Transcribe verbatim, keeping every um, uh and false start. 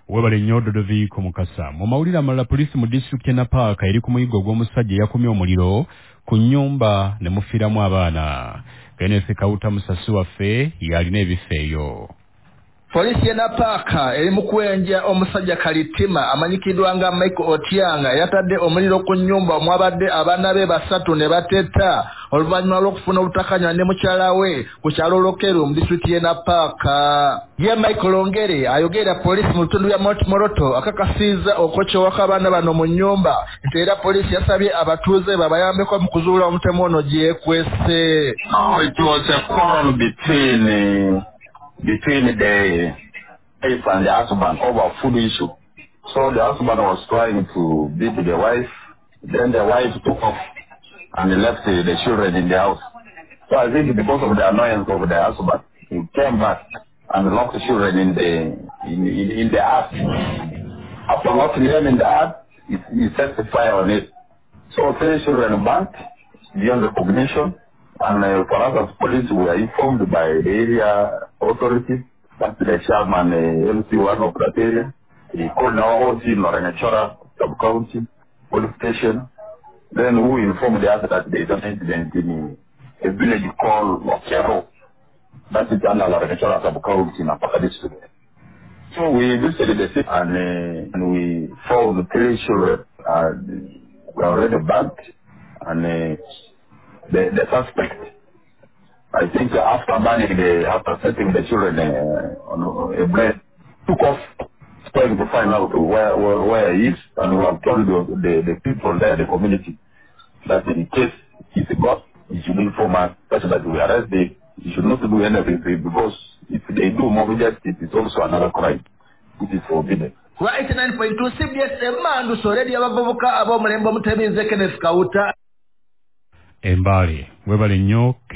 webale nnyo Dodovi ku Mukasa. Mu mawulire amalala poliisi mu disitulikiti y'e Napaaka eri ku muyiggo gw'omusajja eyakumye omuliro ku nnyumba ne mufiiramu abaana. Kenneth Kawuta musasi waffe yalina ebifo eyo. Polisi y'e Napaaka eri mu kwenja omusajja Kalitima amanyikidwa nga Michael Otianga yatadde omuliro ku nnyumba omwabadde abaana be basatu ne batetta oluvannyuma lw'okufuna obutakanya ne mukyala we ku kyalo Lokeru mu disitulikiti y'e Napaaka. Ye Michael Ongere ayogera poliisi mu bitundu bya Mount Moroto akakasiza okw'ekyowaka abaana bano mu nnyumba nti era poliisi yasabye abatuuze babayambeko mu kuzuula omutemu ono gye yeekwese. Oh, it was a quarrel between uh... between the wife and the husband over food issue. So the husband was trying to beat the wife. Then the wife took off and left the, the children in the house. So I think because of the annoyance of the husband, he came back and locked the children in the in, in, in the hut. After locking them in the hut, he, he set the fire on it. So three children burnt beyond recognition. And uh, for us as police, we are informed by the area authorities that the chairman, uh, L C one of that area, he called our O C in Lorenachora sub-county police station. Then we informed the other that there is an incident in a village called Okero. That is under Lorenachora sub-county in Napaaka district. So we visited the city and, uh, and we found the three children uh, were already bagged and uh, The, the suspect, I think uh, after banning the, after setting the children uh, on a bed, took off, trying to find out where, where, where he is, and we have told the, the, the people there, the community, that in case he's a ghost, he should inform us, such that we arrest him. He should not do anything because if they do more justice, it is also another crime, which is forbidden. Wa eighty-nine point two C B S Emmandu Soredi abavubuka ab'omulembe Mutebi Kenneth Kawuta. Embale webale nnyo